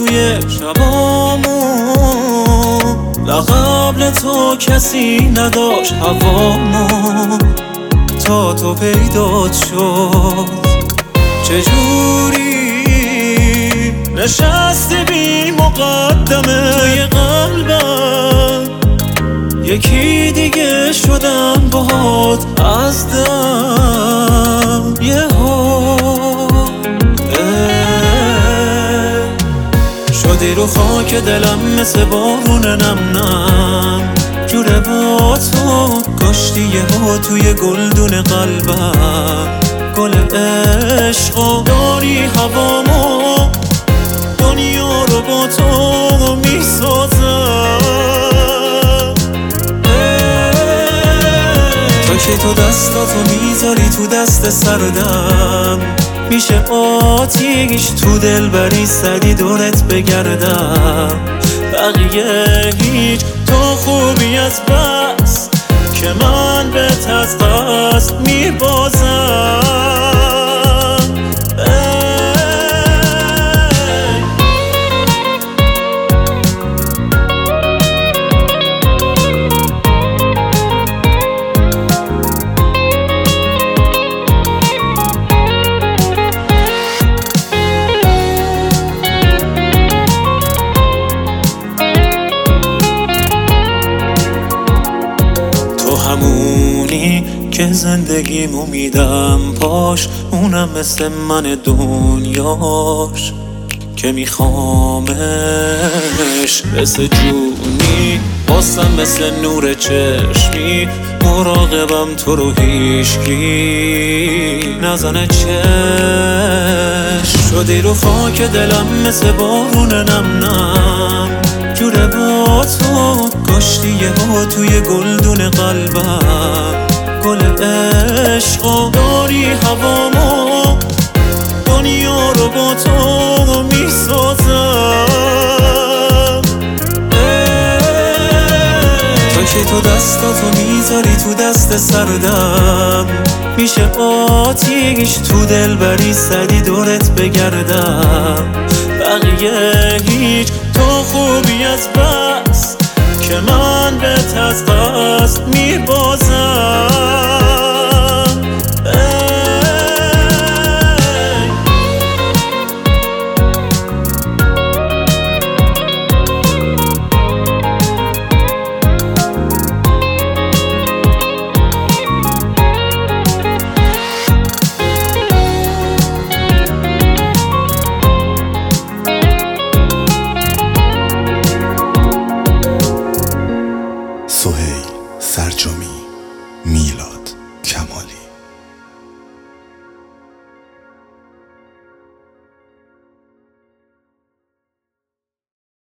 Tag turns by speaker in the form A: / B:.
A: توی شبامو، نه قبل تو کسی نداشت هوامو، تا تو پیدات شد. چجوری نشستی بی مقدمه توی قلبم، یکی دیگه شدم باهات از دم. شدی رو خاک دلم مثل بارون نم نم، جوره با تو کاشتی یهو توی گلدون قلبم. گل عشقا داری هوامو، دنیا رو با تو میسازم. تا که تو دستاتو میذاری تو دست سردم، میشه آتیش تو دل بری سدی دورت بگردم. بقیه هیچ، تو خوبی از بس که من بهت از قصد میبازم. همونی که زندگیمو میدم پاش، اونم مثل من دنیاش که میخوامش. مثل جونی باستم، مثل نور چشمی مراقبم تو رو هیشکی نزنه چشم. شدی رو خاک دلم مثل بارون نم نم، جوره با تو کاشتی یهو توی گلدون قلبم. گل عشقا داری هوامو، دنیا رو با تو میسازم. تا که تو دستاتو میذاری تو دست سردم، میشه آتیش تو دل بری سدی دورت بگردم. بقیه هیچ، تو خوبی از بس که من بهت از قصد میبازم.